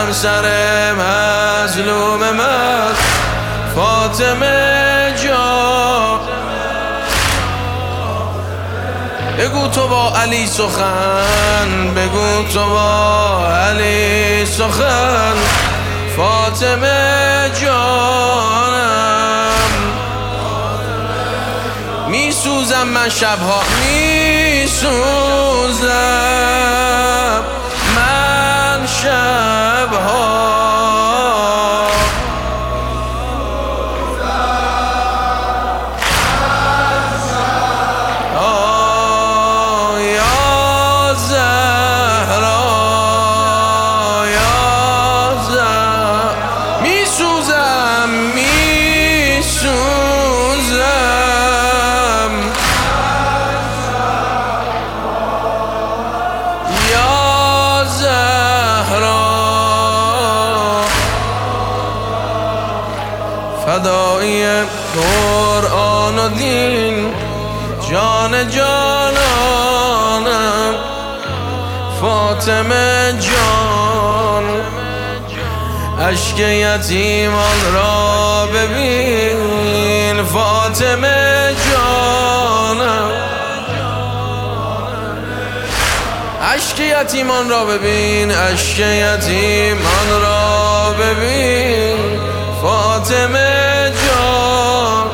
بر سر مظلوم من فاطمه جان. بگو تو با علی سخن، بگو تو با علی سخن فاطمه جانم. می سوزم من شبها، می سوزم من شبها. فدایی قرآن و دین جان جانانم فاطمه جان. اشک یتیمان را ببین فاطمه جانم. اشک یتیمان را ببین، اشک یتیمان را ببین فاطمه جان.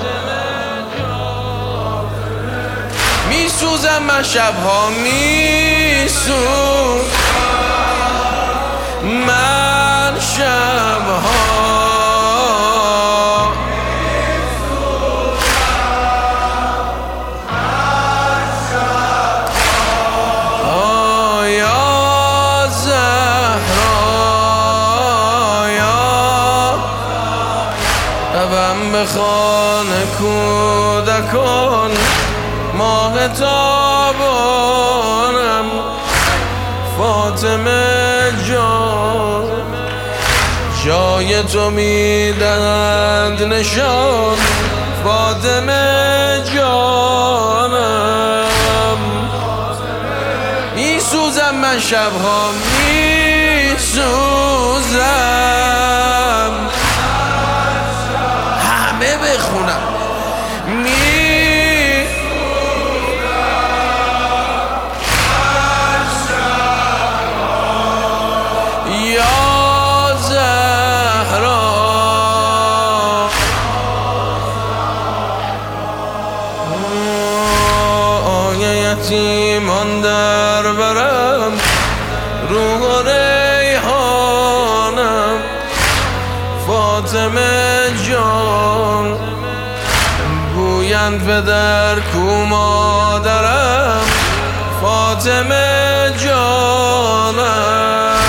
می سوزم من شبها، می سوزم من شبها. شبم به خانه کودکان ماه تابانم فاطمه جان. جای تو می دهند نشان فاطمه جانم. می سوزم من شبها، می سوزم. همه بخونم یا زهرا. آیه یتیمان در برم روح و ریحانم فاطمه جان. گویند پدر کو مادرم فاطمه جانم.